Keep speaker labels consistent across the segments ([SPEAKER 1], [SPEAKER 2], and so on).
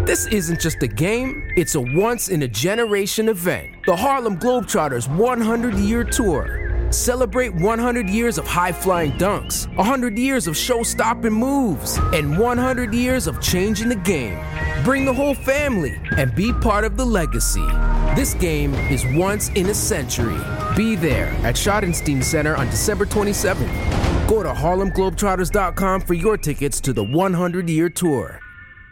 [SPEAKER 1] This isn't just a game, it's a once-in-a-generation event. The Harlem Globetrotters 100-year tour. Celebrate 100 years of high-flying dunks, 100 years of show-stopping moves, and 100 years of changing the game. Bring the whole family and be part of the legacy. This game is once in a century. Be there at Schottenstein Center on December 27th. Go to HarlemGlobetrotters.com for your tickets to the 100-year tour.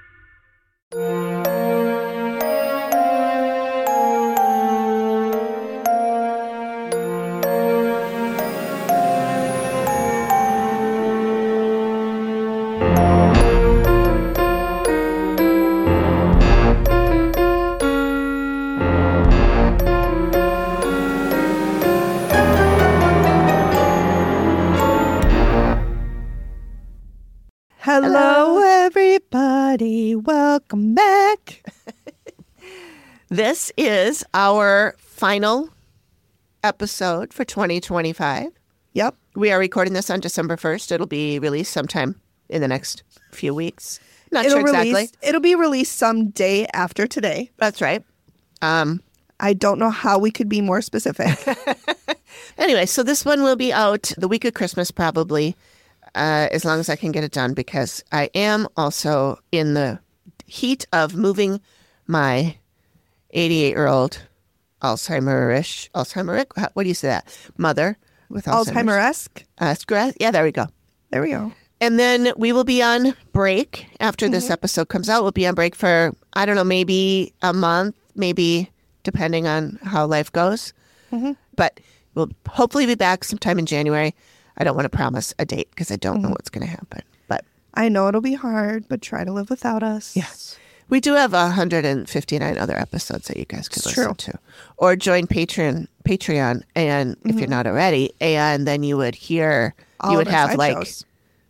[SPEAKER 2] Hello, everybody. Welcome back.
[SPEAKER 3] This is our final episode for 2025.
[SPEAKER 2] Yep.
[SPEAKER 3] We are recording this on December 1st. It'll be released sometime in the next few weeks. Not sure exactly.
[SPEAKER 2] It'll be released some day after today.
[SPEAKER 3] That's right.
[SPEAKER 2] I don't know how we could be more specific.
[SPEAKER 3] Anyway, so this one will be out the week of Christmas probably. As long as I can get it done, because I am also in the heat of moving my 88-year-old Alzheimer-ish, what do you say that? Mother with
[SPEAKER 2] Alzheimer-esque?
[SPEAKER 3] Yeah, there we go.
[SPEAKER 2] There we go.
[SPEAKER 3] And then we will be on break after this episode comes out. We'll be on break for, I don't know, maybe a month, maybe depending on how life goes. But we'll hopefully be back sometime in January. I don't want to promise a date because I don't know what's going to happen. But
[SPEAKER 2] I know it'll be hard, but try to live without us.
[SPEAKER 3] Yes. We do have 159 other episodes that you guys could listen to. Or join Patreon, and if you're not already, and then you would hear, you would have like
[SPEAKER 2] shows.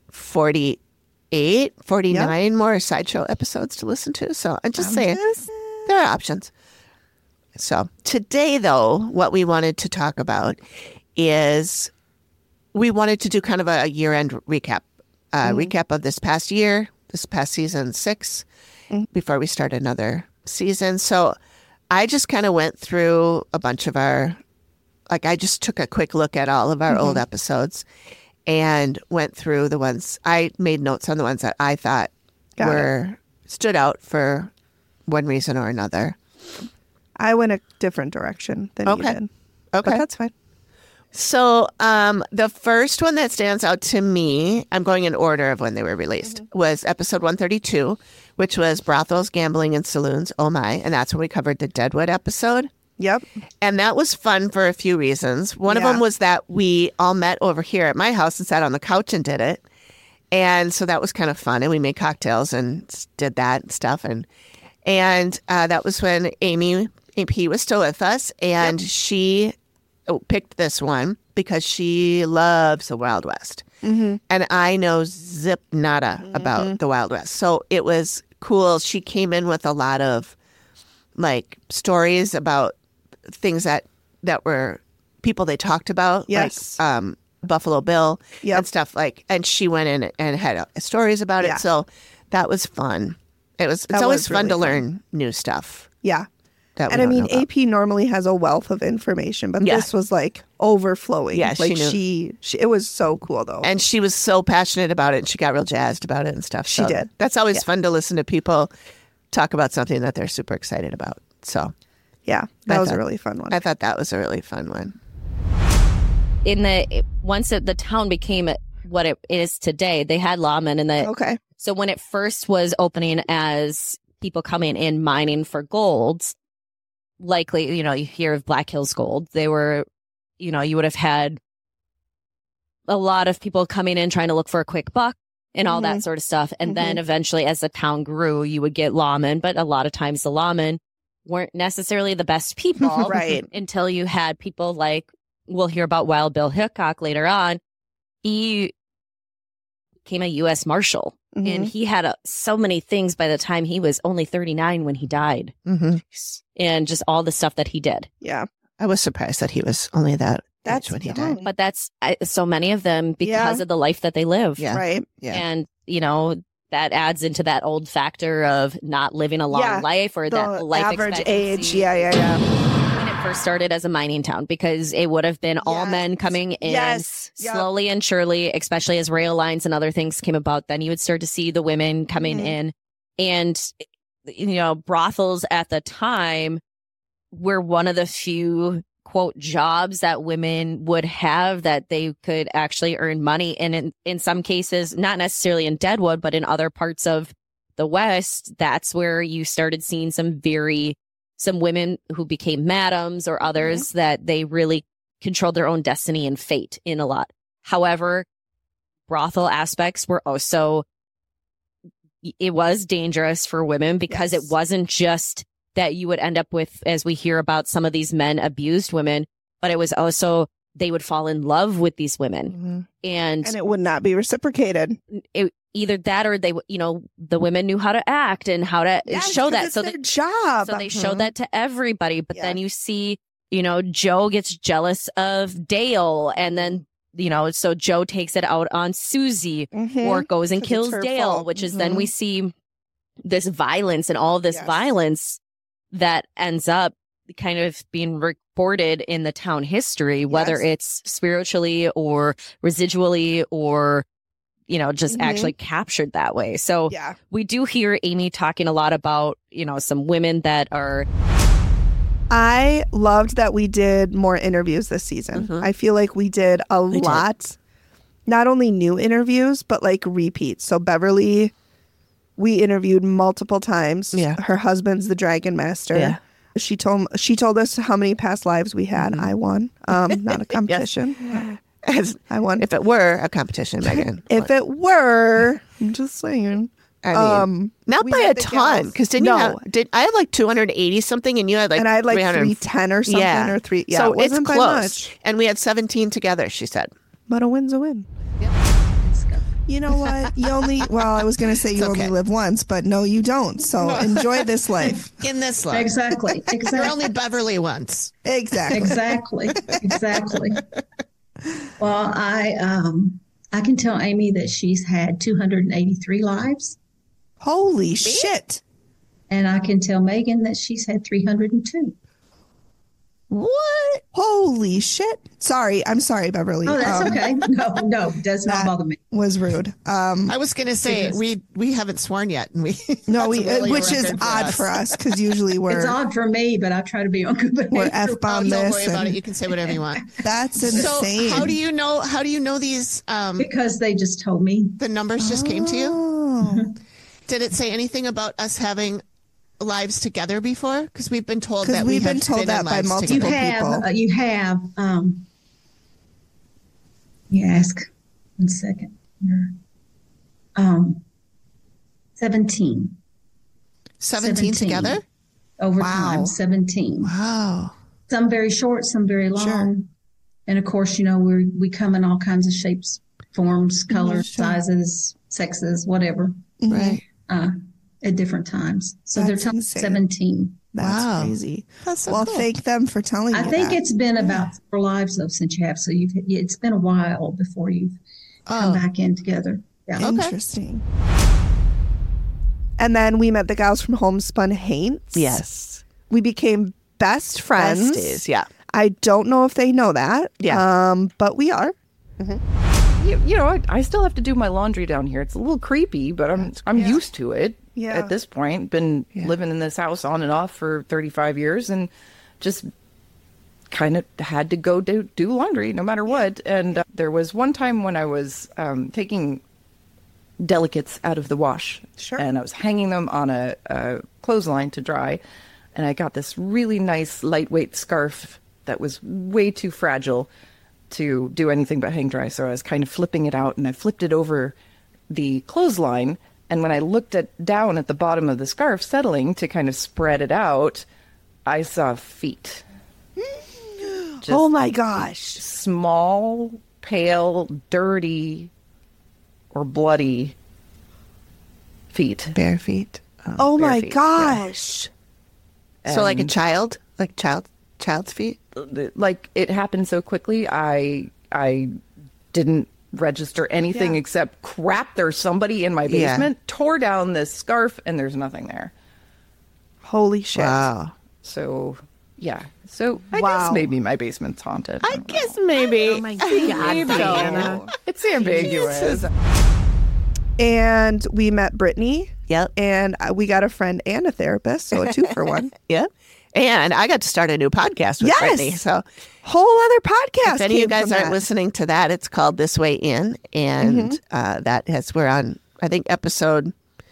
[SPEAKER 3] 48, 49 more sideshow episodes to listen to. So I'm just saying, there are options. So today, though, what we wanted to talk about is we wanted to do kind of a year-end recap. Recap of this past year, this past season 6, before we start another season. So I just kind of went through a bunch of our, I just took a quick look at all of our old episodes and went through the ones, I made notes on the ones that I thought stood out for one reason or another.
[SPEAKER 2] I went a different direction than you did.
[SPEAKER 3] Okay.
[SPEAKER 2] But that's fine.
[SPEAKER 3] So the first one that stands out to me, I'm going in order of when they were released, was episode 132, which was Brothels, Gambling, and Saloons. Oh my. And that's when we covered the Deadwood episode.
[SPEAKER 2] Yep.
[SPEAKER 3] And that was fun for a few reasons. One of them was that we all met over here at my house and sat on the couch and did it. And so that was kind of fun. And we made cocktails and did that and stuff. And that was when Amy AP was still with us. And she picked this one because she loves the Wild West. And I know zip nada about the Wild West. So it was cool. She came in with a lot of like stories about things that were people they talked about.
[SPEAKER 2] Yes.
[SPEAKER 3] Like Buffalo Bill and stuff like, and she went in and had stories about it. So that was fun. It's always fun to learn new stuff.
[SPEAKER 2] Yeah. And I mean, AP normally has a wealth of information, but this was like overflowing.
[SPEAKER 3] Yeah,
[SPEAKER 2] like
[SPEAKER 3] she knew.
[SPEAKER 2] It was so cool though.
[SPEAKER 3] And she was so passionate about it and she got real jazzed about it and stuff.
[SPEAKER 2] She did.
[SPEAKER 3] That's always fun to listen to people talk about something that they're super excited about. So
[SPEAKER 2] yeah, that was a really fun one.
[SPEAKER 3] I thought that was a really fun one.
[SPEAKER 4] Once the town became what it is today, they had lawmen in so when it first was opening as people coming in mining for gold, likely, you hear of Black Hills Gold. They were, you would have had a lot of people coming in trying to look for a quick buck and all that sort of stuff. And then eventually, as the town grew, you would get lawmen. But a lot of times the lawmen weren't necessarily the best people.
[SPEAKER 2] Right.
[SPEAKER 4] Until you had people like, we'll hear about Wild Bill Hickok later on. He became a U.S. Marshal. And he had so many things by the time he was only 39 when he died. And just all the stuff that he did.
[SPEAKER 2] Yeah.
[SPEAKER 3] I was surprised that he was only that age when he died.
[SPEAKER 4] But that's so many of them because of the life that they live.
[SPEAKER 3] Yeah.
[SPEAKER 2] Right.
[SPEAKER 3] Yeah.
[SPEAKER 4] And, that adds into that old factor of not living a long life or that life
[SPEAKER 2] average age. Yeah.
[SPEAKER 4] When it first started as a mining town, because it would have been all men coming in slowly and surely, especially as rail lines and other things came about. Then you would start to see the women coming in, and brothels at the time were one of the few quote jobs that women would have that they could actually earn money. And in some cases, not necessarily in Deadwood, but in other parts of the West, that's where you started seeing some women who became madams or others that they really controlled their own destiny and fate in a lot. However, brothel aspects were also, it was dangerous for women because it wasn't just that you would end up with, as we hear about some of these men abused women, but it was also they would fall in love with these women, and
[SPEAKER 2] it would not be reciprocated.
[SPEAKER 4] Either that, or they, the women knew how to act and how to show that.
[SPEAKER 2] So their job.
[SPEAKER 4] So they showed that to everybody. But then you see, Joe gets jealous of Dale, and then so Joe takes it out on Susie, or goes and kills Dale, fault. Which is then we see this violence and all of this violence that ends up kind of being reported in the town history, whether it's spiritually or residually or, just actually captured that way. So we do hear Amy talking a lot about, some women that are.
[SPEAKER 2] I loved that we did more interviews this season. I feel like we did a lot, not only new interviews, but like repeats. So Beverly, we interviewed multiple times. Her husband's the Dragon Master. She told us how many past lives we had. I won. Not a competition. I won.
[SPEAKER 3] If it were a competition, Megan.
[SPEAKER 2] If it were, I'm just saying.
[SPEAKER 3] I mean, not by a ton, because didn't you have? I had like 280 something, and you had like,
[SPEAKER 2] and I had like 310 or something, or three. Yeah,
[SPEAKER 3] so
[SPEAKER 2] it wasn't
[SPEAKER 3] it's close. And we had 17 together. She said,
[SPEAKER 2] but a win's a win. You know what? I was going to say you only live once, but no, you don't. So enjoy this life.
[SPEAKER 3] In this life.
[SPEAKER 5] Exactly.
[SPEAKER 3] You're only Beverly once.
[SPEAKER 2] Exactly.
[SPEAKER 5] Well, I can tell Amy that she's had 283 lives.
[SPEAKER 2] Holy shit.
[SPEAKER 5] And I can tell Megan that she's had 302.
[SPEAKER 2] What? Holy shit. I'm sorry, Beverly.
[SPEAKER 5] Oh, that's okay. No, it does not bother me.
[SPEAKER 2] Was rude.
[SPEAKER 3] I was going to say, we haven't sworn yet. And which
[SPEAKER 2] is odd for us, because usually
[SPEAKER 5] it's odd for me, but I try to be on good behavior.
[SPEAKER 2] We're F-bomb this.
[SPEAKER 3] Don't worry about it. You can say whatever you want.
[SPEAKER 2] That's insane.
[SPEAKER 3] So how do you know these?
[SPEAKER 5] Because they just told me.
[SPEAKER 3] The numbers just came to you? Did it say anything about us having lives together before? Because we've been told that
[SPEAKER 2] we've been told that by multiple people.
[SPEAKER 5] You have. You ask 1 second. 17.
[SPEAKER 3] 17 together?
[SPEAKER 5] Over time, 17.
[SPEAKER 3] Wow.
[SPEAKER 5] Some very short, some very long. Sure. And of course, we come in all kinds of shapes, forms, colors, sizes, sexes, whatever.
[SPEAKER 3] Right.
[SPEAKER 5] At different times. So they're telling 17.
[SPEAKER 2] That's crazy.
[SPEAKER 3] That's so cool.
[SPEAKER 2] Thank them for telling me
[SPEAKER 5] I think it's been about 4 lives though since you have. So it's been a while before you've come back in together. Yeah.
[SPEAKER 2] Interesting. And then we met the gals from Homespun Haints.
[SPEAKER 3] Yes.
[SPEAKER 2] We became best friends.
[SPEAKER 3] Besties, yeah.
[SPEAKER 2] I don't know if they know that.
[SPEAKER 3] Yeah.
[SPEAKER 2] But we are.
[SPEAKER 6] I still have to do my laundry down here. It's a little creepy, but I'm used to it at this point. Been living in this house on and off for 35 years and just kind of had to go do laundry no matter what. And there was one time when I was taking delicates out of the wash.
[SPEAKER 2] Sure.
[SPEAKER 6] And I was hanging them on a clothesline to dry. And I got this really nice lightweight scarf that was way too fragile to do anything but hang dry. So I was kind of flipping it out, and I flipped it over the clothesline. And when I looked down at the bottom of the scarf, settling to kind of spread it out, I saw feet.
[SPEAKER 2] Oh my gosh.
[SPEAKER 6] Small, pale, dirty, or bloody feet.
[SPEAKER 3] Bare feet.
[SPEAKER 2] Oh my gosh.
[SPEAKER 3] Yeah. So like a child? Like child's feet?
[SPEAKER 6] Like, it happened so quickly, I didn't register anything except crap. There's somebody in my basement, tore down this scarf, and there's nothing there.
[SPEAKER 2] Holy shit.
[SPEAKER 3] Wow.
[SPEAKER 6] So, yeah. So I guess maybe my basement's haunted.
[SPEAKER 3] I guess maybe.
[SPEAKER 2] Oh my God, Diana.
[SPEAKER 6] It's ambiguous.
[SPEAKER 2] And we met Brittany.
[SPEAKER 3] Yep.
[SPEAKER 2] And we got a friend and a therapist, so a 2-for-1.
[SPEAKER 3] Yep. And I got to start a new podcast with Brittany. So
[SPEAKER 2] whole other podcast.
[SPEAKER 3] If any of you guys aren't listening to that, it's called This Way In. And we're on, I think, episode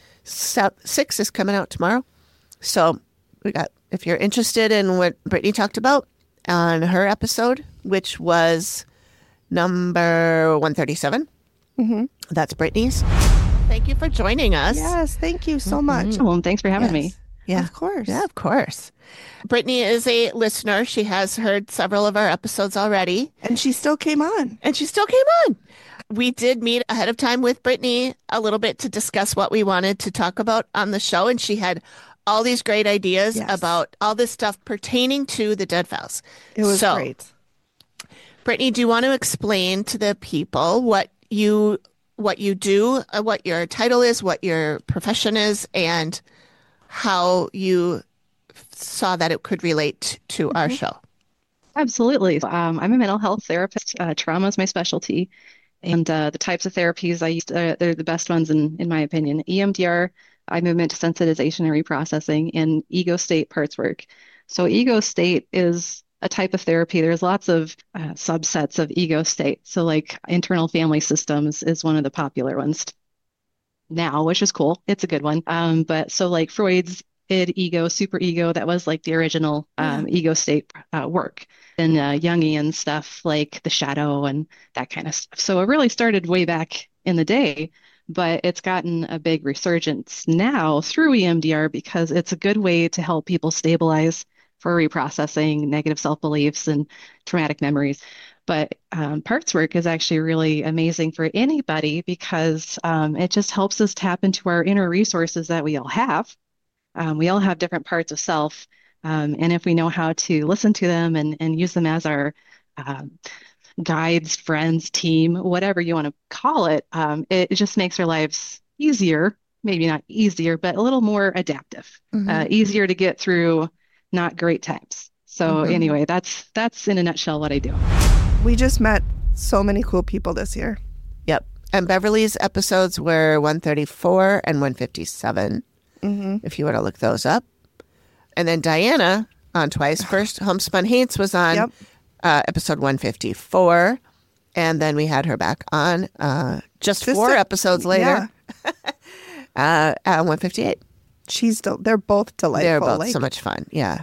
[SPEAKER 3] 6 is coming out tomorrow. So if you're interested in what Brittany talked about on her episode, which was number 137, that's Brittany's. Thank you for joining us.
[SPEAKER 2] Yes, thank you so much.
[SPEAKER 7] Well, thanks for having me.
[SPEAKER 3] Yeah,
[SPEAKER 2] of course.
[SPEAKER 3] Yeah, of course. Brittany is a listener. She has heard several of our episodes already.
[SPEAKER 2] And she still came on.
[SPEAKER 3] We did meet ahead of time with Brittany a little bit to discuss what we wanted to talk about on the show. And she had all these great ideas about all this stuff pertaining to the Dead Files.
[SPEAKER 2] It was great.
[SPEAKER 3] Brittany, do you want to explain to the people what you do, what your title is, what your profession is, and how you saw that it could relate to our show?
[SPEAKER 7] Absolutely. I'm a mental health therapist. Trauma is my specialty. And the types of therapies I use, they're the best ones in my opinion. EMDR, eye movement desensitization and reprocessing, and ego state parts work. So ego state is a type of therapy. There's lots of subsets of ego state. So like internal family systems is one of the popular ones now, which is cool. It's a good one. But so like Freud's id, ego, superego, that was like the original ego state work. And Jungian stuff like the shadow and that kind of stuff. So it really started way back in the day, but it's gotten a big resurgence now through EMDR because it's a good way to help people stabilize for reprocessing negative self-beliefs and traumatic memories. But parts work is actually really amazing for anybody because it just helps us tap into our inner resources that we all have. We all have different parts of self. And if we know how to listen to them and use them as our guides, friends, team, whatever you want to call it, it just makes our lives easier, maybe not easier, but a little more adaptive, easier to get through not great times. So anyway, that's in a nutshell what I do.
[SPEAKER 2] We just met so many cool people this year.
[SPEAKER 3] Yep. And Beverly's episodes were 134 and 157, if you want to look those up. And then Diana on twice. First, Homespun Hates was on episode 154. And then we had her back on just 4 episodes later at 158.
[SPEAKER 2] They're both delightful.
[SPEAKER 3] They're both so much fun. Yeah.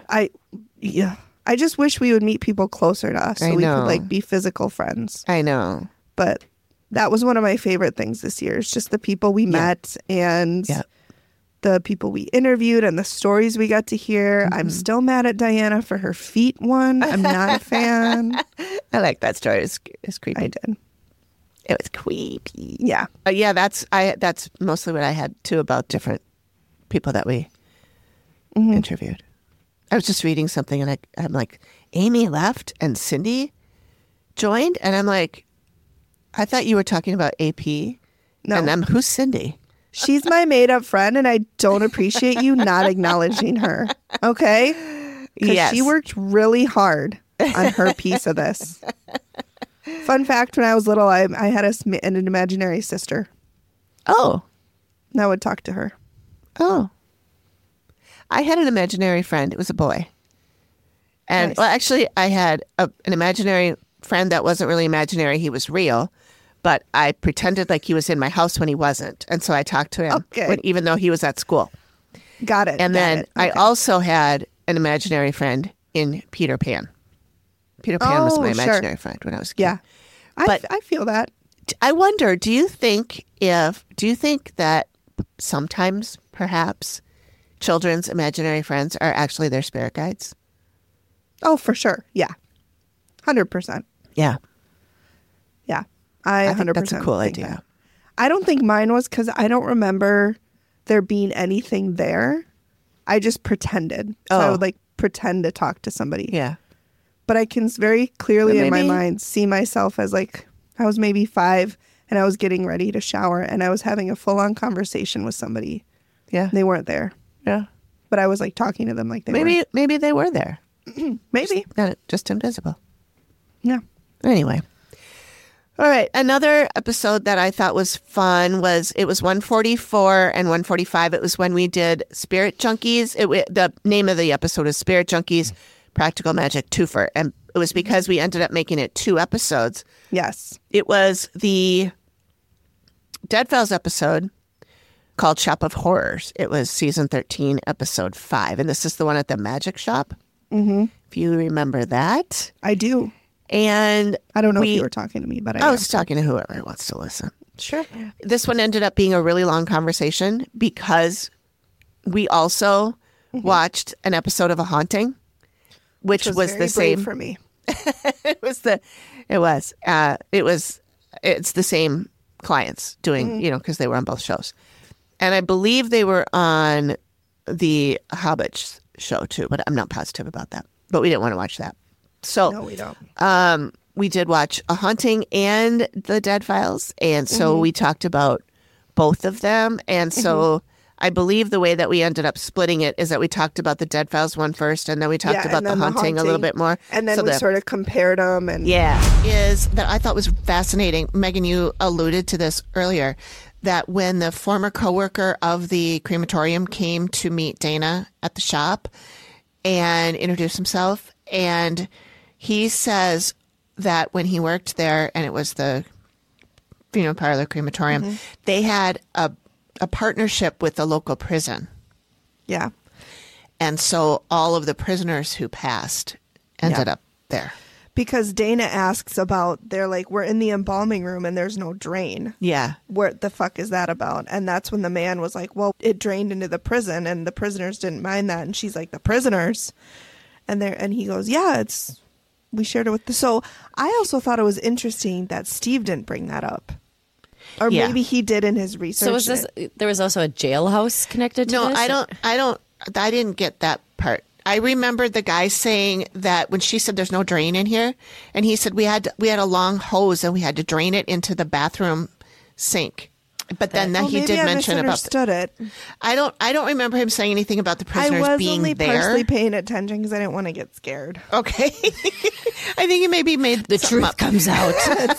[SPEAKER 2] I just wish we would meet people closer to us so we could like be physical friends.
[SPEAKER 3] I know.
[SPEAKER 2] But that was one of my favorite things this year. It's just the people we met and the people we interviewed and the stories we got to hear. I'm still mad at Diana for her feet one. I'm not a fan.
[SPEAKER 3] I like that story. It's creepy.
[SPEAKER 2] I did.
[SPEAKER 3] It was creepy.
[SPEAKER 2] Yeah.
[SPEAKER 3] That's mostly what I had too about different people that we interviewed. I was just reading something and I'm like, Amy left and Cindy joined? And I'm like, I thought you were talking about AP.
[SPEAKER 2] No.
[SPEAKER 3] And who's Cindy?
[SPEAKER 2] She's my made-up friend, and I don't appreciate you not acknowledging her. Okay? Because she worked really hard on her piece of this. Fun fact, when I was little, I had an imaginary sister.
[SPEAKER 3] Oh.
[SPEAKER 2] And I would talk to her.
[SPEAKER 3] Oh. I had an imaginary friend. It was a boy. And,
[SPEAKER 2] nice.
[SPEAKER 3] Well, actually, I had an imaginary friend that wasn't really imaginary. He was real. But I pretended like he was in my house when he wasn't. And so I talked to him even though he was at school.
[SPEAKER 2] Got it.
[SPEAKER 3] And then I also had an imaginary friend in Peter Pan. Peter Pan was my imaginary friend when I was a kid.
[SPEAKER 2] Yeah. But I feel that.
[SPEAKER 3] I wonder, do you think that sometimes perhaps children's imaginary friends are actually their spirit guides?
[SPEAKER 2] Oh, for sure. Yeah. 100%.
[SPEAKER 3] Yeah.
[SPEAKER 2] Yeah. I 100%
[SPEAKER 3] that's a cool idea.
[SPEAKER 2] That. I don't think mine was because I don't remember there being anything there. I just pretended. So I would like pretend to talk to somebody.
[SPEAKER 3] Yeah.
[SPEAKER 2] But I can very clearly in my mind see myself as like, I was maybe 5 and I was getting ready to shower and I was having a full-on conversation with somebody.
[SPEAKER 3] Yeah.
[SPEAKER 2] They weren't there.
[SPEAKER 3] Yeah.
[SPEAKER 2] But I was like talking to them like they
[SPEAKER 3] maybe
[SPEAKER 2] were.
[SPEAKER 3] Maybe they were there.
[SPEAKER 2] Maybe.
[SPEAKER 3] Just invisible.
[SPEAKER 2] Yeah.
[SPEAKER 3] Anyway. All right. Another episode that I thought was fun was 144 and 145. It was when we did Spirit Junkies. The name of the episode is Spirit Junkies Practical Magic Twofer. And it was because we ended up making it 2 episodes.
[SPEAKER 2] Yes.
[SPEAKER 3] It was the Dead Files episode called Shop of Horrors. It was season 13, episode 5. And this is the one at the magic shop.
[SPEAKER 2] Mm-hmm.
[SPEAKER 3] If you remember that.
[SPEAKER 2] I do.
[SPEAKER 3] And
[SPEAKER 2] I don't know if you were talking to me, but
[SPEAKER 3] I was talking to whoever wants to listen.
[SPEAKER 2] Sure.
[SPEAKER 3] This one ended up being a really long conversation because we also watched an episode of A Haunting, which was
[SPEAKER 2] very
[SPEAKER 3] the same
[SPEAKER 2] brave for me.
[SPEAKER 3] It's the same clients doing, because they were on both shows. And I believe they were on the Hobbit show too, but I'm not positive about that. But we didn't want to watch that. So
[SPEAKER 2] no, we don't.
[SPEAKER 3] We did watch A Haunting and The Dead Files. And so we talked about both of them. And so I believe the way that we ended up splitting it is that we talked about the Dead Files one first, and then we talked about the haunting a little bit more.
[SPEAKER 2] And then we sort of compared them. And
[SPEAKER 3] is that I thought was fascinating. Megan, you alluded to this earlier, that when the former coworker of the crematorium came to meet Dana at the shop and introduce himself, and he says that when he worked there, and it was the funeral parlor crematorium, they had a partnership with the local prison.
[SPEAKER 2] Yeah.
[SPEAKER 3] And so all of the prisoners who passed ended up there.
[SPEAKER 2] Because Dana asks about, they're like, we're in the embalming room and there's no drain.
[SPEAKER 3] Yeah.
[SPEAKER 2] What the fuck is that about? And that's when the man was like, well, it drained into the prison and the prisoners didn't mind that. And she's like, the prisoners? And he goes, yeah, we shared it with the... So I also thought it was interesting that Steve didn't bring that up. Or maybe he did in his research.
[SPEAKER 4] So there was also a jailhouse connected to this?
[SPEAKER 3] No, I didn't get that part. I remember the guy saying that when she said there's no drain in here, and he said we had a long hose and we had to drain it into the bathroom sink. But then he did mention about
[SPEAKER 2] it.
[SPEAKER 3] I don't remember him saying anything about the prisoners being there.
[SPEAKER 2] I was only partially paying attention because I didn't want to get scared.
[SPEAKER 3] Okay. I think he maybe made
[SPEAKER 4] the truth comes out.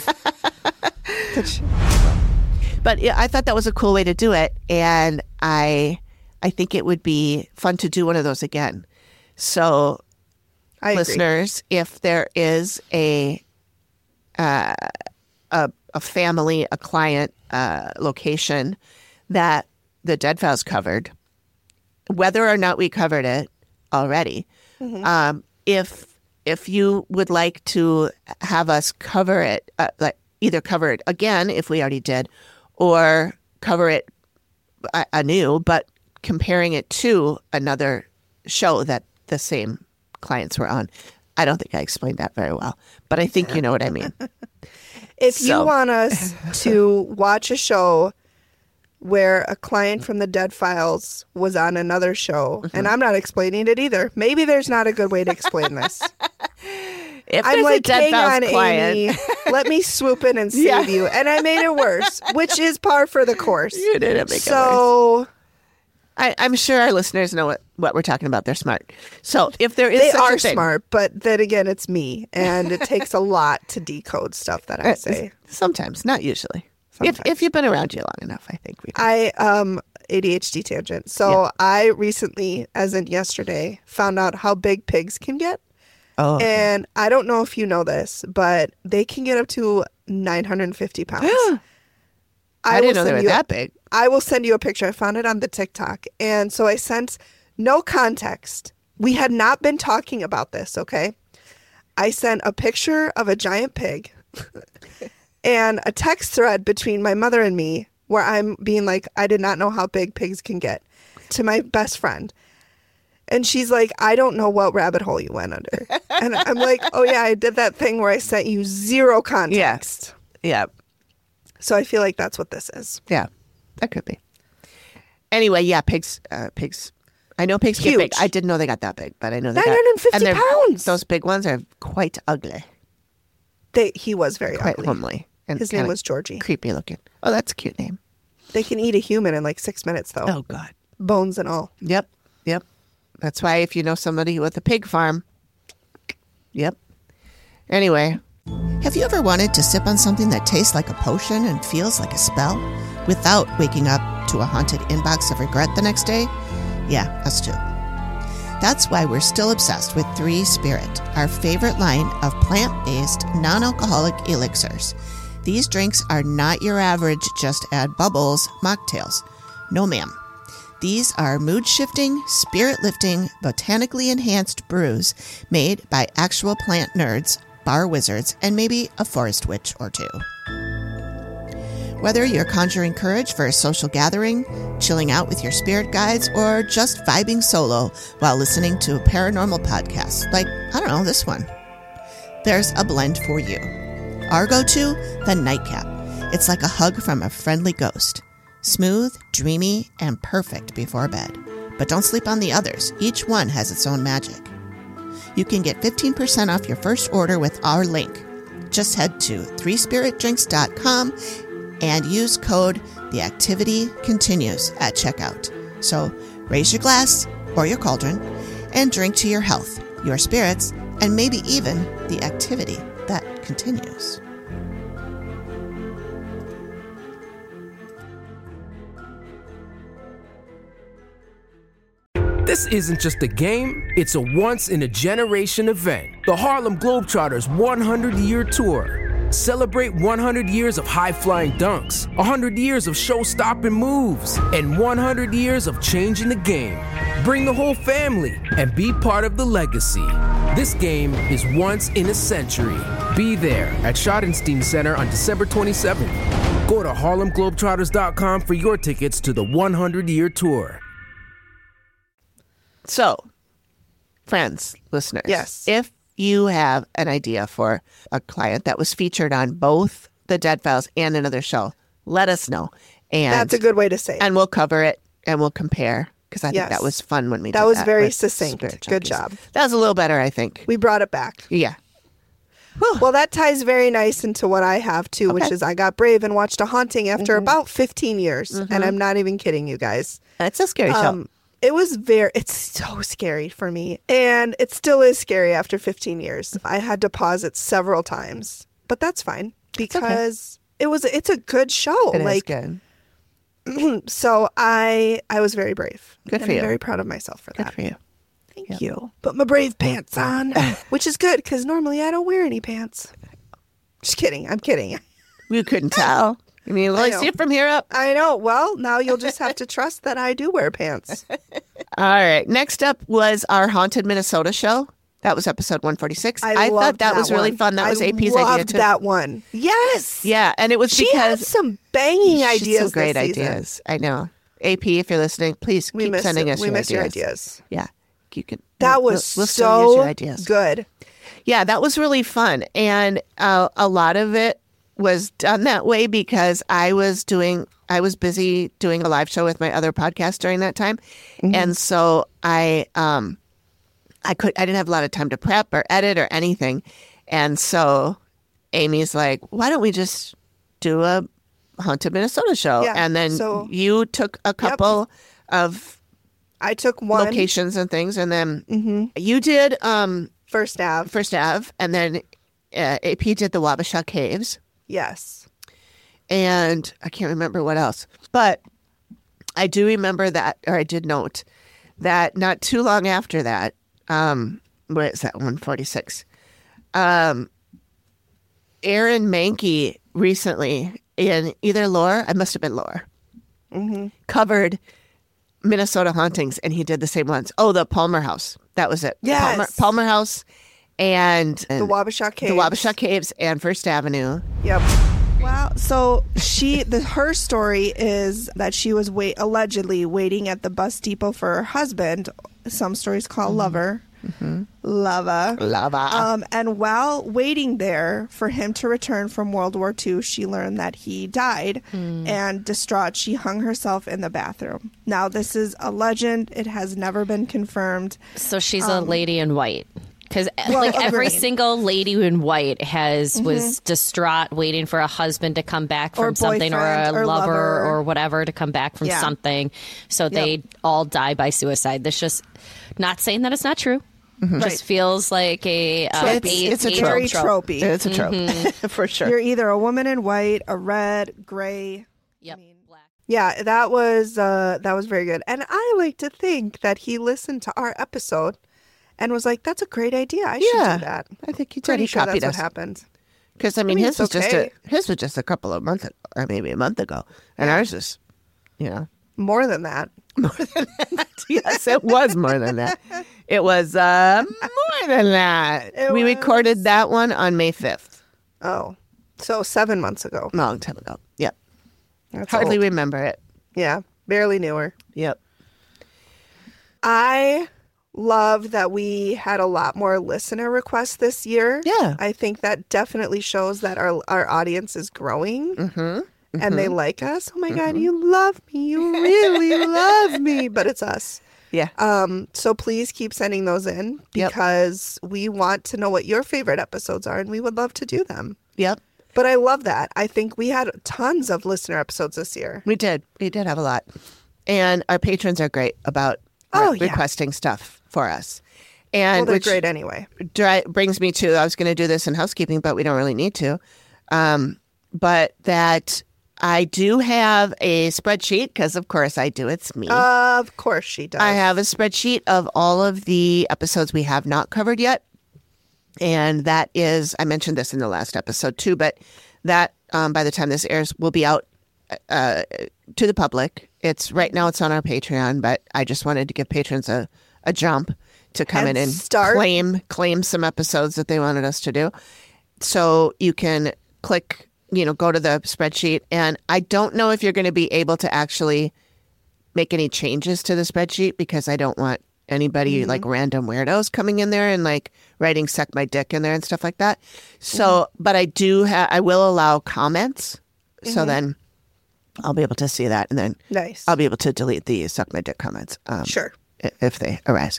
[SPEAKER 3] But yeah, I thought that was a cool way to do it, and I think it would be fun to do one of those again. So, listeners, if there is a family, a client location that the Dead Files covered, whether or not we covered it already, if you would like to have us cover it, like either cover it again if we already did, or cover it anew, but comparing it to another show that the same clients were on. I don't think I explained that very well, but I think you know what I mean.
[SPEAKER 2] If you want us to watch a show where a client from the Dead Files was on another show, and I'm not explaining it either. Maybe there's not a good way to explain this.
[SPEAKER 3] If I'm like, hang on, client.
[SPEAKER 2] Amy, let me swoop in and save you. And I made it worse, which is par for the course.
[SPEAKER 3] You didn't make it worse. I'm sure our listeners know what we're talking about. They're smart. So if there is
[SPEAKER 2] they
[SPEAKER 3] such
[SPEAKER 2] are
[SPEAKER 3] a thing,
[SPEAKER 2] smart, but then again, it's me. And it takes a lot to decode stuff that I say.
[SPEAKER 3] Sometimes, not usually. If you've been around you long enough, I think we do.
[SPEAKER 2] ADHD tangent. So I recently, as in yesterday, found out how big pigs can get.
[SPEAKER 3] Oh,
[SPEAKER 2] and I don't know if you know this, but they can get up to 950 pounds.
[SPEAKER 3] I didn't know they were that big.
[SPEAKER 2] I will send you a picture. I found it on the TikTok. And so I sent no context. We had not been talking about this, okay? I sent a picture of a giant pig and a text thread between my mother and me where I'm being like, I did not know how big pigs can get, to my best friend. And she's like, I don't know what rabbit hole you went under. And I'm like, oh, yeah, I did that thing where I sent you zero context.
[SPEAKER 3] Yeah.
[SPEAKER 2] So I feel like that's what this is.
[SPEAKER 3] Yeah, that could be. Anyway, yeah, pigs. I know pigs get big. I didn't know they got that big, but I know they
[SPEAKER 2] 950 pounds.
[SPEAKER 3] Those big ones are quite ugly.
[SPEAKER 2] He was very
[SPEAKER 3] quite
[SPEAKER 2] ugly.
[SPEAKER 3] homely. And
[SPEAKER 2] his name was Georgie.
[SPEAKER 3] Creepy looking. Oh, that's a cute name.
[SPEAKER 2] They can eat a human in like 6 minutes, though.
[SPEAKER 3] Oh, God.
[SPEAKER 2] Bones and all.
[SPEAKER 3] Yep. That's why if you know somebody with a pig farm. Yep. Anyway. Have you ever wanted to sip on something that tastes like a potion and feels like a spell without waking up to a haunted inbox of regret the next day? Yeah, us too. That's why we're still obsessed with 3 Spirit, our favorite line of plant-based, non-alcoholic elixirs. These drinks are not your average just add bubbles mocktails. No, ma'am. These are mood-shifting, spirit-lifting, botanically enhanced brews made by actual plant nerds, bar wizards, and maybe a forest witch or two. Whether you're conjuring courage for a social gathering, chilling out with your spirit guides, or just vibing solo while listening to a paranormal podcast, like, I don't know, this one, there's a blend for you. Our go-to, the Nightcap. It's like a hug from a friendly ghost. Smooth, dreamy, and perfect before bed. But don't sleep on the others. Each one has its own magic. You can get 15% off your first order with our link. Just head to 3spiritdrinks.com and use code TheActivityContinues at checkout. So raise your glass or your cauldron and drink to your health, your spirits, and maybe even the activity that continues.
[SPEAKER 1] This isn't just a game, it's a once-in-a-generation event. The Harlem Globetrotters 100-year tour. Celebrate 100 years of high-flying dunks, 100 years of show-stopping moves, and 100 years of changing the game. Bring the whole family and be part of the legacy. This game is once in a century. Be there at Schottenstein Center on December 27th. Go to HarlemGlobetrotters.com for your tickets to the 100-year tour.
[SPEAKER 3] So, friends, listeners,
[SPEAKER 2] yes,
[SPEAKER 3] if you have an idea for a client that was featured on both the Dead Files and another show, let us know. And
[SPEAKER 2] that's a good way to say it.
[SPEAKER 3] And we'll cover it and we'll compare, because I think that was fun when we did that.
[SPEAKER 2] That was very succinct. Good job.
[SPEAKER 3] That was a little better, I think.
[SPEAKER 2] We brought it back.
[SPEAKER 3] Yeah.
[SPEAKER 2] Whew. Well, that ties very nice into what I have, too, which is I got brave and watched a haunting after about 15 years. And I'm not even kidding you guys.
[SPEAKER 3] It's a scary show.
[SPEAKER 2] It's so scary for me. And it still is scary after 15 years. I had to pause it several times. But that's fine because it's a good show.
[SPEAKER 3] It is good.
[SPEAKER 2] So I was very brave.
[SPEAKER 3] Good for you.
[SPEAKER 2] I'm very proud of myself for that.
[SPEAKER 3] Good for you.
[SPEAKER 2] Thank you. Put my brave pants on, which is good because normally I don't wear any pants. Just kidding. I'm kidding.
[SPEAKER 3] You couldn't tell. I mean, I see it from here up.
[SPEAKER 2] I know. Well, now you'll just have to trust that I do wear pants.
[SPEAKER 3] All right. Next up was our Haunted Minnesota show. That was episode 146. I thought that was really fun. That was AP's idea, too.
[SPEAKER 2] That one. Yes.
[SPEAKER 3] Yeah. And it was
[SPEAKER 2] she
[SPEAKER 3] because
[SPEAKER 2] had some banging ideas.
[SPEAKER 3] Some great ideas. I know. AP, if you're listening, please keep sending us your ideas. Yeah. You can.
[SPEAKER 2] That was we'll so use your ideas. Good.
[SPEAKER 3] Yeah, that was really fun. And a lot of it was done that way because I was busy doing a live show with my other podcast during that time. And so I didn't have a lot of time to prep or edit or anything. And so Amy's like, why don't we just do a Haunted Minnesota show?
[SPEAKER 2] Yeah,
[SPEAKER 3] and then you took a couple of
[SPEAKER 2] I took one
[SPEAKER 3] locations and things, and then you did
[SPEAKER 2] First Ave,
[SPEAKER 3] and then AP did the Wabasha Caves.
[SPEAKER 2] Yes.
[SPEAKER 3] And I can't remember what else. But I do remember that, or I did note that not too long after that, where is that, 146? Aaron Mankey recently, in either Lore, I must have been Lore, covered Minnesota hauntings, and he did the same ones. Oh, the Palmer House. That was it.
[SPEAKER 2] Yes.
[SPEAKER 3] Palmer House and
[SPEAKER 2] the Wabasha Caves.
[SPEAKER 3] The Wabasha Caves and First Avenue.
[SPEAKER 2] Yep. Wow. So her story is that she was allegedly waiting at the bus depot for her husband. Some stories call lover. Lover. And while waiting there for him to return from World War II, she learned that he died. And distraught, she hung herself in the bathroom. Now, this is a legend. It has never been confirmed.
[SPEAKER 4] So she's a lady in white. because every single lady in white was distraught, waiting for a husband to come back from something, or a lover or whatever to come back from something. So they all die by suicide. That's just not saying that it's not true. Mm-hmm. Just feels like it's a
[SPEAKER 2] very tropey.
[SPEAKER 3] It's a trope for sure.
[SPEAKER 2] You're either a woman in white, a red, gray.
[SPEAKER 4] Yep. Black.
[SPEAKER 2] Yeah, that was very good. And I like to think that he listened to our episode and was like, "That's a great idea. I should do that."
[SPEAKER 3] I think he did.
[SPEAKER 2] Pretty
[SPEAKER 3] He
[SPEAKER 2] sure
[SPEAKER 3] copied
[SPEAKER 2] that's
[SPEAKER 3] us.
[SPEAKER 2] what happened.
[SPEAKER 3] Because his was just a couple of months ago, or maybe a month ago, and ours is,
[SPEAKER 2] more than that.
[SPEAKER 3] More than that. Yes, it was more than that. It was more than that. We recorded that one on May 5th.
[SPEAKER 2] Oh, so 7 months ago.
[SPEAKER 3] A long time ago. Yep.
[SPEAKER 2] That's
[SPEAKER 3] hardly
[SPEAKER 2] old.
[SPEAKER 3] remember it.
[SPEAKER 2] Yeah, barely knew her.
[SPEAKER 3] Yep.
[SPEAKER 2] I love that we had a lot more listener requests this year.
[SPEAKER 3] Yeah.
[SPEAKER 2] I think that definitely shows that our audience is growing. Mm-hmm. And they like us. Oh my God, you love me. You really love me. But it's us.
[SPEAKER 3] Yeah.
[SPEAKER 2] So please keep sending those in because we want to know what your favorite episodes are and we would love to do them.
[SPEAKER 3] Yep.
[SPEAKER 2] But I love that. I think we had tons of listener episodes this year.
[SPEAKER 3] We did. We did have a lot. And our patrons are great about requesting stuff for us. And
[SPEAKER 2] they're great anyway.
[SPEAKER 3] Brings me to, I was going to do this in housekeeping, but we don't really need to. But that I do have a spreadsheet because, of course, I do. It's me.
[SPEAKER 2] Of course she does.
[SPEAKER 3] I have a spreadsheet of all of the episodes we have not covered yet. And that is, I mentioned this in the last episode too, but that by the time this airs will be out to the public. Right now it's on our Patreon, but I just wanted to give patrons a jump to come in and claim some episodes that they wanted us to do. So you can click, go to the spreadsheet, and I don't know if you're going to be able to actually make any changes to the spreadsheet because I don't want anybody like random weirdos coming in there and like writing "suck my dick" in there and stuff like that. So, but I will allow comments. So then I'll be able to see that, and then I'll be able to delete the "suck my dick" comments.
[SPEAKER 2] Sure.
[SPEAKER 3] If they arise.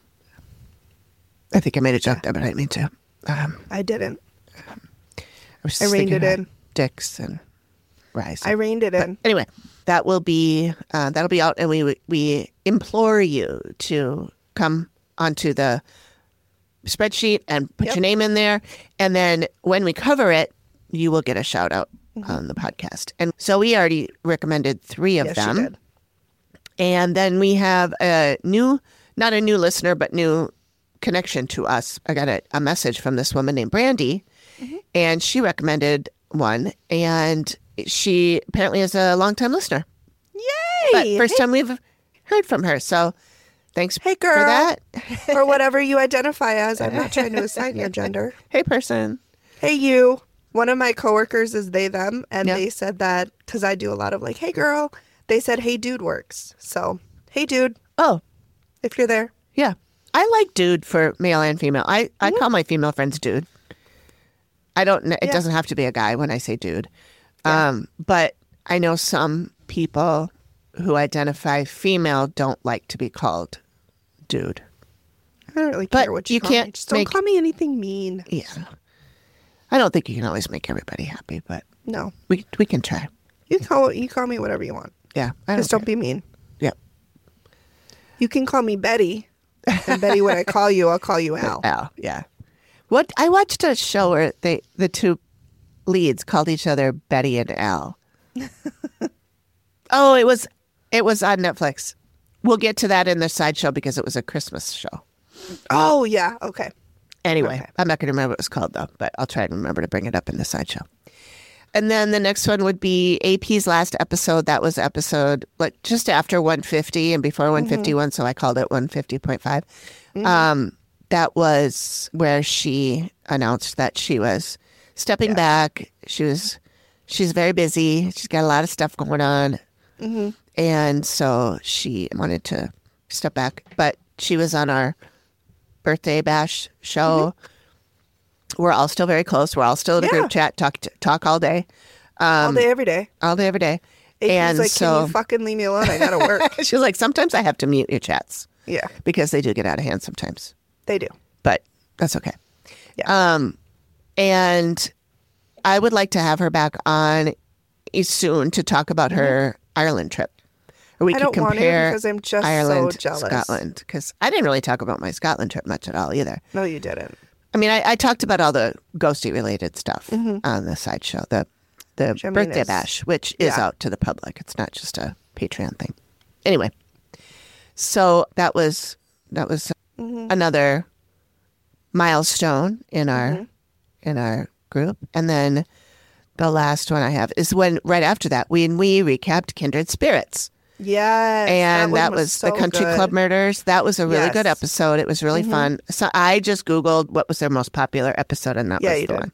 [SPEAKER 3] I think I made a joke there, but I didn't mean to.
[SPEAKER 2] I didn't.
[SPEAKER 3] I
[SPEAKER 2] reined it in.
[SPEAKER 3] Dicks and rise.
[SPEAKER 2] I reined it in.
[SPEAKER 3] Anyway, that will be that'll be out, and we implore you to come onto the spreadsheet and put your name in there, and then when we cover it, you will get a shout out on the podcast. And so we already recommended 3 of them.
[SPEAKER 2] She did.
[SPEAKER 3] And then we have not a new listener, but new connection to us. I got a message from this woman named Brandy, and she recommended one, and she apparently is a longtime listener.
[SPEAKER 2] Yay!
[SPEAKER 3] But first time we've heard from her, so thanks
[SPEAKER 2] girl.
[SPEAKER 3] for that.
[SPEAKER 2] Or whatever you identify as. I'm not trying to assign your gender.
[SPEAKER 3] Hey, person.
[SPEAKER 2] Hey, you. One of my coworkers is they, them, and they said that, because I do a lot of like, hey, girl. They said, hey, dude works. So, hey, dude.
[SPEAKER 3] Oh.
[SPEAKER 2] If you're there.
[SPEAKER 3] Yeah. I like dude for male and female. I call my female friends dude. I don't. It doesn't have to be a guy when I say dude. Yeah. But I know some people who identify female don't like to be called dude.
[SPEAKER 2] I don't really care what you call me. Just don't call me anything mean.
[SPEAKER 3] Yeah. I don't think you can always make everybody happy, but
[SPEAKER 2] no,
[SPEAKER 3] we can try.
[SPEAKER 2] You call me whatever you want.
[SPEAKER 3] Yeah,
[SPEAKER 2] just don't be mean.
[SPEAKER 3] Yep.
[SPEAKER 2] You can call me Betty, and Betty, when I call you, I'll call you Al.
[SPEAKER 3] Al, yeah. What I watched a show where the two leads called each other Betty and Al. Oh, it was on Netflix. We'll get to that in the sideshow because it was a Christmas show.
[SPEAKER 2] Oh yeah, okay.
[SPEAKER 3] Anyway, I'm not going to remember what it was called though, but I'll try to remember to bring it up in the sideshow. And then the next one would be AP's last episode. That was episode just after 150 and before 151, so I called it 150.5. That was where she announced that she was stepping back. She's very busy. She's got a lot of stuff going on. And so she wanted to step back. But she was on our birthday bash show. We're all still very close. We're all still in a group chat, talk all day.
[SPEAKER 2] All day, every day.
[SPEAKER 3] All day, every day.
[SPEAKER 2] And like, can you fucking leave me alone? I gotta work.
[SPEAKER 3] She's like, sometimes I have to mute your chats.
[SPEAKER 2] Yeah.
[SPEAKER 3] Because they do get out of hand sometimes.
[SPEAKER 2] They do.
[SPEAKER 3] But That's okay.
[SPEAKER 2] Yeah.
[SPEAKER 3] And I would like to have her back on soon to talk about her Ireland trip. Or we
[SPEAKER 2] I
[SPEAKER 3] can
[SPEAKER 2] don't want to
[SPEAKER 3] compare
[SPEAKER 2] because I'm just
[SPEAKER 3] Ireland,
[SPEAKER 2] so jealous.
[SPEAKER 3] Scotland, because I didn't really talk about my Scotland trip much at all either.
[SPEAKER 2] No, you didn't.
[SPEAKER 3] I mean, I talked about all the ghosty related stuff on the sideshow, the birthday bash, which is out to the public. It's not just a Patreon thing. Anyway, so that was another milestone in our group, and then the last one I have is right after that when we recapped Kindred Spirits.
[SPEAKER 2] Yes.
[SPEAKER 3] And that was
[SPEAKER 2] so
[SPEAKER 3] the Country
[SPEAKER 2] good.
[SPEAKER 3] Club Murders. That was a really good episode. It was really fun. So I just Googled what was their most popular episode, and that was the one.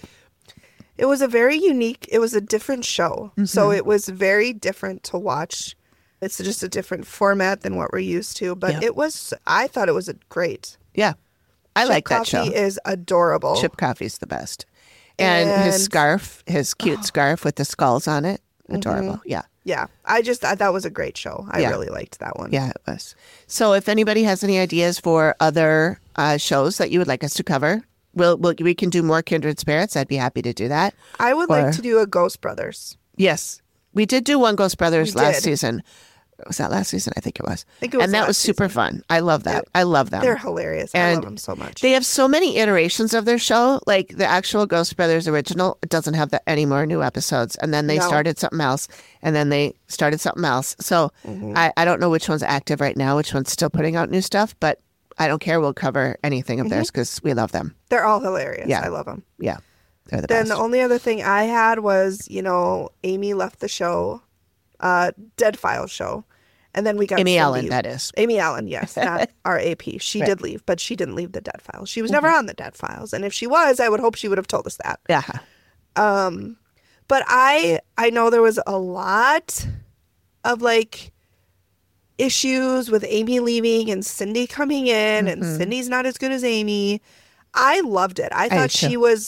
[SPEAKER 2] It was it was a different show. So it was very different to watch. It's just a different format than what we're used to. But I thought it was great.
[SPEAKER 3] Yeah. I like that show.
[SPEAKER 2] Chip Coffey is adorable.
[SPEAKER 3] Chip Coffey's the best. And his scarf, his cute scarf with the skulls on it. Adorable. Yeah.
[SPEAKER 2] Yeah. I thought that was a great show. I really liked that one.
[SPEAKER 3] Yeah, it was. So if anybody has any ideas for other shows that you would like us to cover, we can do more Kindred Spirits. I'd be happy to do that.
[SPEAKER 2] I would like to do a Ghost Brothers.
[SPEAKER 3] Yes. We did do one Ghost Brothers last season. Was that last season? I think it was. And that was super fun. I love that. I love them.
[SPEAKER 2] They're hilarious. I love them so much.
[SPEAKER 3] They have so many iterations of their show. Like the actual Ghost Brothers original, it doesn't have any more new episodes. And then they started something else. And then they started something else. So I don't know which one's active right now, which one's still putting out new stuff. But I don't care. We'll cover anything of theirs because we love them.
[SPEAKER 2] They're all hilarious.
[SPEAKER 3] Yeah.
[SPEAKER 2] I love them.
[SPEAKER 3] Yeah. They're the
[SPEAKER 2] best.
[SPEAKER 3] best.
[SPEAKER 2] The only other thing I had was, Amy left the show, Dead Files show. And then we got
[SPEAKER 3] Amy Allen, that is.
[SPEAKER 2] Amy Allen, yes, not our AP. She did leave, but she didn't leave the Dead Files. She was never on the Dead Files. And if she was, I would hope she would have told us that.
[SPEAKER 3] Yeah.
[SPEAKER 2] But I know there was a lot of issues with Amy leaving and Cindy coming in, and Cindy's not as good as Amy. I loved it. I thought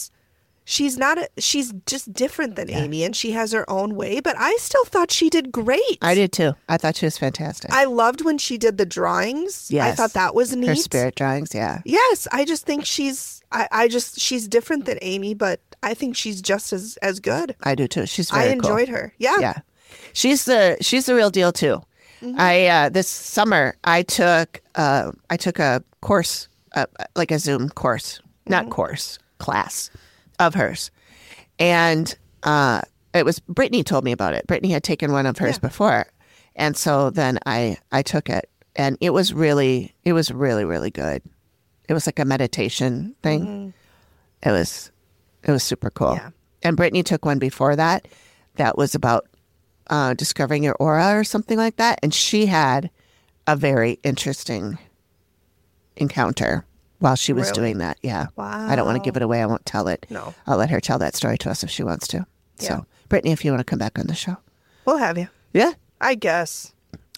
[SPEAKER 2] she's just different than Amy, and she has her own way, but I still thought she did great.
[SPEAKER 3] I did too. I thought she was fantastic.
[SPEAKER 2] I loved when she did the drawings. Yes. I thought that was neat.
[SPEAKER 3] Her spirit drawings, yeah.
[SPEAKER 2] Yes, I just think she's different than Amy, but I think she's just as good.
[SPEAKER 3] I do too. She's very cool.
[SPEAKER 2] I enjoyed her. Yeah.
[SPEAKER 3] Yeah. She's the real deal too. This summer I took a course, like a Zoom course, not course, class of hers. And it was Brittany told me about it. Brittany had taken one of hers before. And so then I took it, and it was really, really good. It was like a meditation thing. It was super cool. Yeah. And Brittany took one before that was about discovering your aura or something like that. And she had a very interesting encounter while she was doing that. Yeah.
[SPEAKER 2] Wow.
[SPEAKER 3] I don't want to give it away. I won't tell it.
[SPEAKER 2] No.
[SPEAKER 3] I'll let her tell that story to us if she wants to. Yeah. So, Brittany, if you want to come back on the show.
[SPEAKER 2] We'll have you.
[SPEAKER 3] Yeah.
[SPEAKER 2] I guess.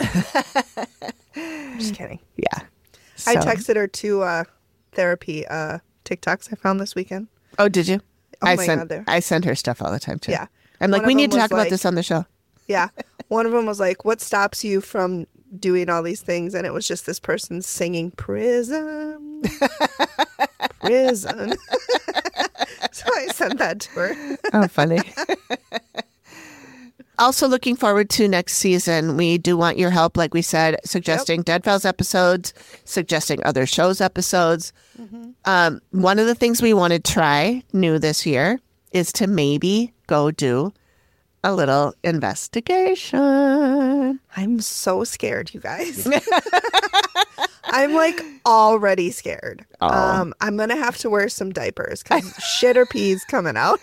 [SPEAKER 2] Just kidding.
[SPEAKER 3] Yeah.
[SPEAKER 2] So. I texted her 2 therapy TikToks I found this weekend.
[SPEAKER 3] Oh, did you?
[SPEAKER 2] Oh my God,
[SPEAKER 3] I send her stuff all the time too.
[SPEAKER 2] Yeah.
[SPEAKER 3] I'm like, we need to talk about this on the show.
[SPEAKER 2] Yeah. One of them was like, what stops you from doing all these things? And it was just this person singing prison. Prison. So I sent that to her.
[SPEAKER 3] Oh, funny. Also looking forward to next season. We do want your help, like we said, suggesting Dead Files episodes, suggesting other shows episodes. One of the things we want to try new this year is to maybe go do a little investigation.
[SPEAKER 2] I'm so scared, you guys. I'm already scared. I'm going to have to wear some diapers because shit or pee's coming out.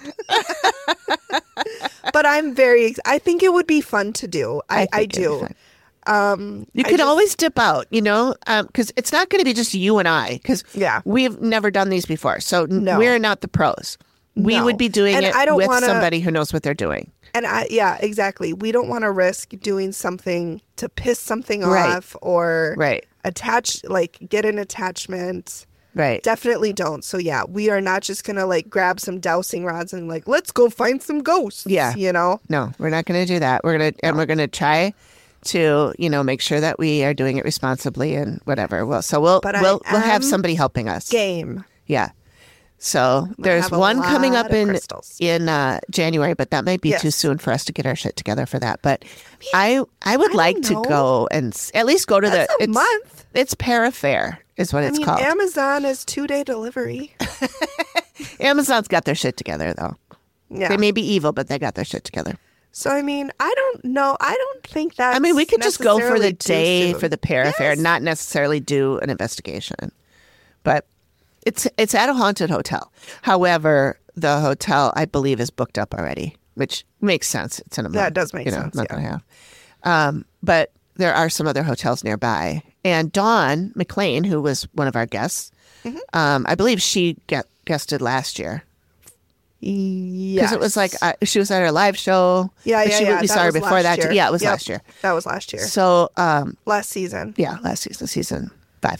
[SPEAKER 2] But I think it would be fun to do. I do.
[SPEAKER 3] You could always dip out, because it's not going to be just you and I, because we've never done these before. So we're not the pros. We would be doing it with somebody who knows what they're doing.
[SPEAKER 2] And exactly. We don't want to risk doing something to piss something off or get an attachment.
[SPEAKER 3] Right.
[SPEAKER 2] Definitely don't. So we are not just going to grab some dowsing rods and let's go find some ghosts.
[SPEAKER 3] Yeah. No, we're not going to do that. We're going to try to, make sure that we are doing it responsibly and whatever. We'll have somebody helping us.
[SPEAKER 2] Game.
[SPEAKER 3] Yeah. So there's one coming up in January, but that might be too soon for us to get our shit together for that. But I would like to go and at least go to
[SPEAKER 2] a month.
[SPEAKER 3] It's Parafair is what it's called.
[SPEAKER 2] Amazon is 2-day delivery.
[SPEAKER 3] Amazon's got their shit together, though.
[SPEAKER 2] Yeah.
[SPEAKER 3] They may be evil, but they got their shit together.
[SPEAKER 2] So, I mean, I don't know. I don't think that.
[SPEAKER 3] We could just go for the day
[SPEAKER 2] soon.
[SPEAKER 3] for the Parafair, not necessarily do an investigation. But it's at a haunted hotel. However, the hotel, I believe, is booked up already, which makes sense. It's in a month.
[SPEAKER 2] That does make sense.
[SPEAKER 3] Month and a half. But there are some other hotels nearby. And Dawn McLean, who was one of our guests, I believe she guested last year.
[SPEAKER 2] Yeah,
[SPEAKER 3] because it was like she was at our live show.
[SPEAKER 2] Yeah.
[SPEAKER 3] We saw her before that. Yeah, it was last year.
[SPEAKER 2] That was last year.
[SPEAKER 3] So
[SPEAKER 2] last season.
[SPEAKER 3] Yeah, last season, season 5.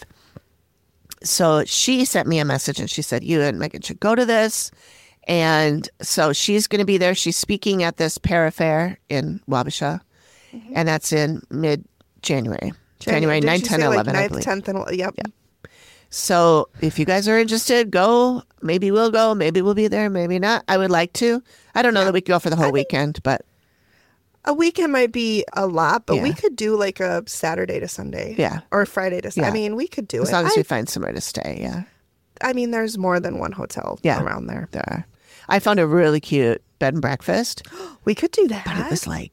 [SPEAKER 3] So she sent me a message and she said, "You and Megan should go to this." And so she's going to be there. She's speaking at this Parafair in Wabasha, and that's in mid-January. January 9th, 10th, 11th, I believe.
[SPEAKER 2] 10th, and 11th. Yep.
[SPEAKER 3] Yeah. So if you guys are interested, go. Maybe we'll go. Maybe we'll be there. Maybe not. I would like to. I don't know that we could go for the whole weekend, but
[SPEAKER 2] a weekend might be a lot. But we could do like a Saturday to Sunday, or Friday to Sunday. I mean, we could do
[SPEAKER 3] as long as we find somewhere to stay. Yeah.
[SPEAKER 2] I mean, there's more than one hotel around there.
[SPEAKER 3] There are. I found a really cute bed and breakfast.
[SPEAKER 2] We could do that,
[SPEAKER 3] but it was like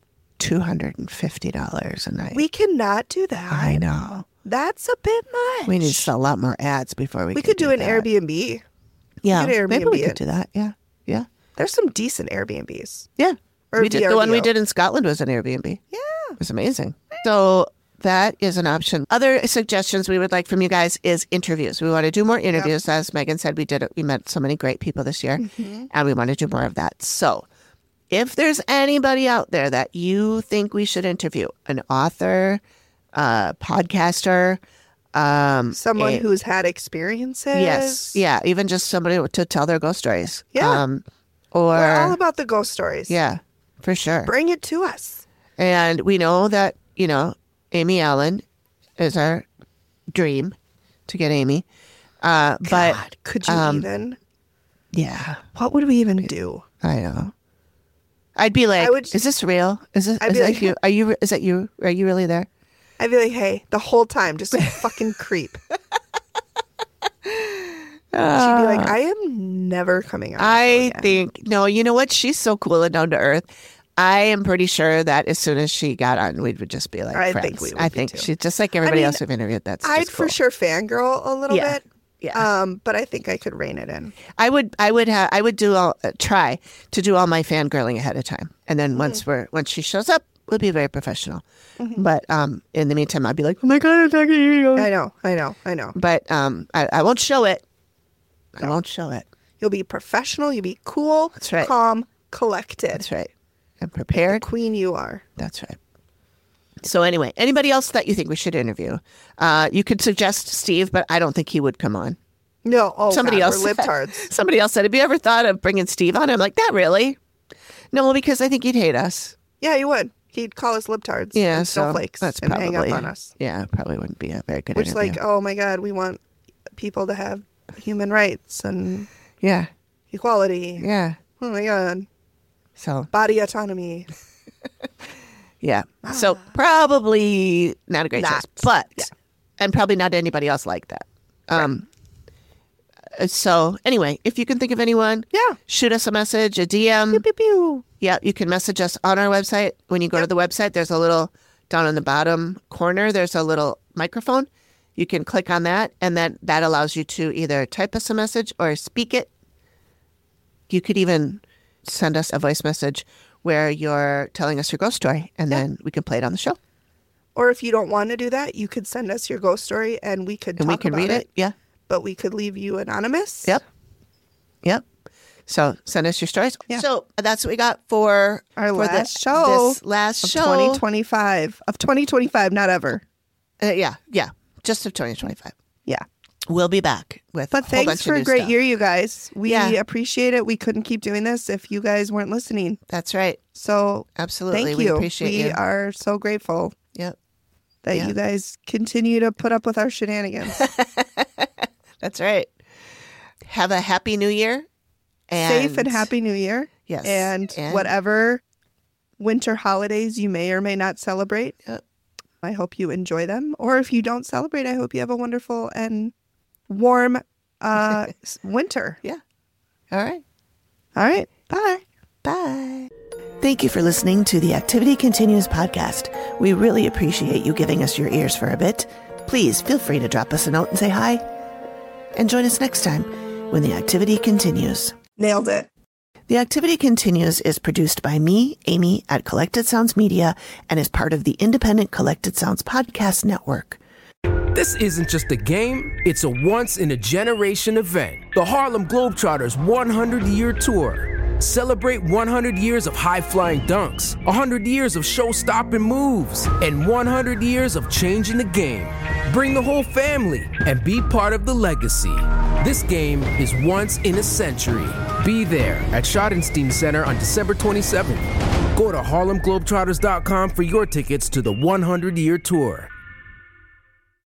[SPEAKER 3] $250 a night.
[SPEAKER 2] We cannot do that.
[SPEAKER 3] I know.
[SPEAKER 2] That's a bit much.
[SPEAKER 3] We need to sell a lot more ads before we
[SPEAKER 2] could do an
[SPEAKER 3] that.
[SPEAKER 2] Airbnb.
[SPEAKER 3] Yeah, maybe we could do that. Yeah.
[SPEAKER 2] There's some decent Airbnbs.
[SPEAKER 3] Yeah.
[SPEAKER 2] Or
[SPEAKER 3] we did, the one we did in Scotland was an Airbnb.
[SPEAKER 2] Yeah.
[SPEAKER 3] It was amazing. So that is an option. Other suggestions we would like from you guys is interviews. We want to do more interviews. As Megan said, we met so many great people this year, and we want to do more of that. So if there's anybody out there that you think we should interview, an author, podcaster,
[SPEAKER 2] someone who's had experiences.
[SPEAKER 3] Yes. Yeah. Even just somebody to tell their ghost stories.
[SPEAKER 2] Yeah. We're all about the ghost stories.
[SPEAKER 3] Yeah, for sure.
[SPEAKER 2] Bring it to us.
[SPEAKER 3] And we know that, Amy Allen is our dream to get Amy. But
[SPEAKER 2] could you even?
[SPEAKER 3] Yeah.
[SPEAKER 2] What would we even do?
[SPEAKER 3] I know. I'd be like, is this real? Is that you? Is that you? Are you really there?
[SPEAKER 2] I'd be like, hey, the whole time, just a fucking creep. She'd be like, I am never coming out.
[SPEAKER 3] I think, no, you know what? She's so cool and down to earth. I am pretty sure that as soon as she got on, we would just be like friends.
[SPEAKER 2] I think we would.
[SPEAKER 3] I think she's just like everybody else we've interviewed.
[SPEAKER 2] I'd for sure fangirl a little bit.
[SPEAKER 3] Yeah.
[SPEAKER 2] But I think I could rein it in.
[SPEAKER 3] I would try to do all my fangirling ahead of time, and then once she shows up, we'll be very professional. But in the meantime, I'd be like, oh my God, I'm talking to you.
[SPEAKER 2] I know.
[SPEAKER 3] But I won't show it. I won't show it.
[SPEAKER 2] You'll be professional. You'll be cool.
[SPEAKER 3] That's right.
[SPEAKER 2] Calm, collected.
[SPEAKER 3] That's right. And prepared.
[SPEAKER 2] The queen you are.
[SPEAKER 3] That's right. So anyway, anybody else that you think we should interview? You could suggest Steve, but I don't think he would come on.
[SPEAKER 2] No. Oh,
[SPEAKER 3] somebody else.
[SPEAKER 2] We're libtards.
[SPEAKER 3] Somebody else said, have you ever thought of bringing Steve on? I'm like, not really. No, because I think he'd hate us.
[SPEAKER 2] Yeah, he would. He'd call us libtards.
[SPEAKER 3] Yeah,
[SPEAKER 2] and snowflakes.
[SPEAKER 3] That's
[SPEAKER 2] and
[SPEAKER 3] probably,
[SPEAKER 2] hang up on us.
[SPEAKER 3] Yeah, probably wouldn't be a very good
[SPEAKER 2] Which
[SPEAKER 3] interview.
[SPEAKER 2] Like, oh my God, we want people to have human rights and equality.
[SPEAKER 3] Yeah.
[SPEAKER 2] Oh my God.
[SPEAKER 3] So
[SPEAKER 2] body autonomy.
[SPEAKER 3] Yeah. So probably not a great choice, but and probably not anybody else like that. So anyway, if you can think of anyone, shoot us a message, a DM.
[SPEAKER 2] Pew, pew, pew.
[SPEAKER 3] Yeah, you can message us on our website. When you go to the website, there's a little down in the bottom corner. There's a little microphone. You can click on that, and then that allows you to either type us a message or speak it. You could even send us a voice message where you're telling us your ghost story, and then we can play it on the show.
[SPEAKER 2] Or if you don't want to do that, you could send us your ghost story, and we could
[SPEAKER 3] read it. Yeah,
[SPEAKER 2] but we could leave you anonymous.
[SPEAKER 3] Yep. So send us your stories. Yeah. So that's what we got for
[SPEAKER 2] our last show.
[SPEAKER 3] This last show
[SPEAKER 2] 2025 of 2025, not ever.
[SPEAKER 3] Yeah, just of 2025.
[SPEAKER 2] Yeah.
[SPEAKER 3] We'll be back with
[SPEAKER 2] But
[SPEAKER 3] a whole
[SPEAKER 2] thanks
[SPEAKER 3] bunch
[SPEAKER 2] for
[SPEAKER 3] of
[SPEAKER 2] a great
[SPEAKER 3] stuff.
[SPEAKER 2] year, you guys. We appreciate it. We couldn't keep doing this if you guys weren't listening.
[SPEAKER 3] That's right.
[SPEAKER 2] So
[SPEAKER 3] absolutely,
[SPEAKER 2] thank
[SPEAKER 3] we
[SPEAKER 2] you.
[SPEAKER 3] appreciate
[SPEAKER 2] we
[SPEAKER 3] you.
[SPEAKER 2] are so grateful.
[SPEAKER 3] Yep.
[SPEAKER 2] That you guys continue to put up with our shenanigans.
[SPEAKER 3] That's right. have a happy new year.
[SPEAKER 2] Safe and happy new year.
[SPEAKER 3] Yes.
[SPEAKER 2] And whatever winter holidays you may or may not celebrate, I hope you enjoy them. Or if you don't celebrate, I hope you have a wonderful and warm winter.
[SPEAKER 3] Yeah. All right.
[SPEAKER 2] Bye.
[SPEAKER 3] Bye. Thank you for listening to the Activity Continues podcast. We really appreciate you giving us your ears for a bit. Please feel free to drop us a note and say hi. And join us next time when the activity continues.
[SPEAKER 2] Nailed it.
[SPEAKER 3] The Activity Continues is produced by me, Amy, at Collected Sounds Media, and is part of the independent Collected Sounds podcast network.
[SPEAKER 1] This isn't just a game, it's a once-in-a-generation event. The Harlem Globetrotters 100-year tour. Celebrate 100 years of high-flying dunks, 100 years of show-stopping moves, and 100 years of changing the game. Bring the whole family and be part of the legacy. This game is once in a century. Be there at Schottenstein Center on December 27th. Go to HarlemGlobetrotters.com for your tickets to the 100-year tour.